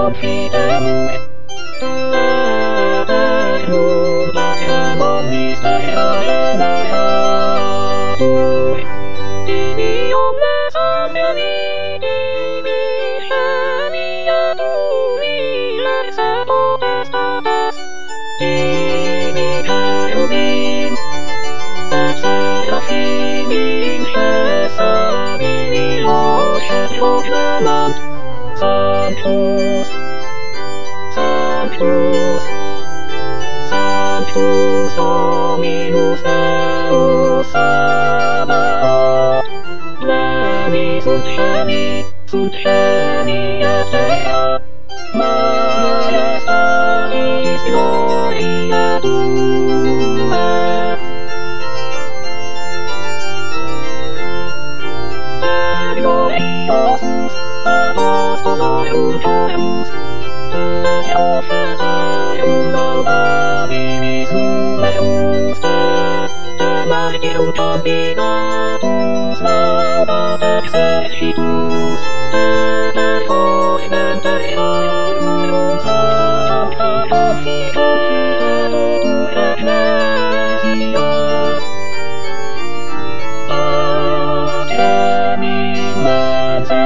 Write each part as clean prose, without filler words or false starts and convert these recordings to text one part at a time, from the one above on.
confidere. Ruba siamo misteriosa nella tua. Dimmi come sapere, dimmi mia tu mi lasciamo statas. Dimmi caro mio, la fine scesa mi lascia proclamant. Sanctus, Sanctus, Sanctus Dominus Deus Sabaoth. Pleni sunt cieli et terra, majestatis gloria Tua. Gloriosus apostolorum Deus, et prophetarum laudabilis numerus et martyrum candidatus laudat exercitus et cogenter eorum sancti confitetur ecclesia. Patrem immense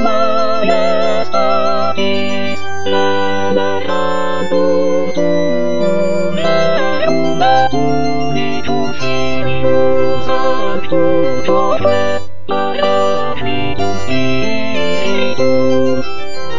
majestatis lemerandum tuum rerum et unicum Filium sanctum Joque Paraclitum Spiritum.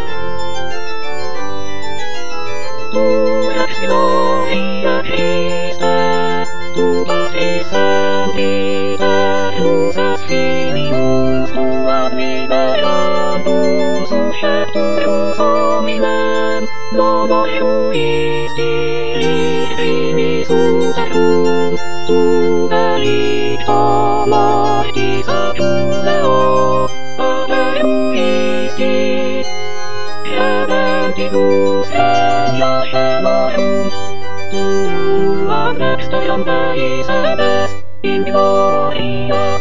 Tu ex gloria Christe, tu Patris Sanctitatis Filius, tu ad liberandum suscepturus hominem, nomo juisti primis uterum, tu delicto mortis adjuveo, pater juisti, redentibus genia celorum, tu ad exteriam Deis ebes, in gloria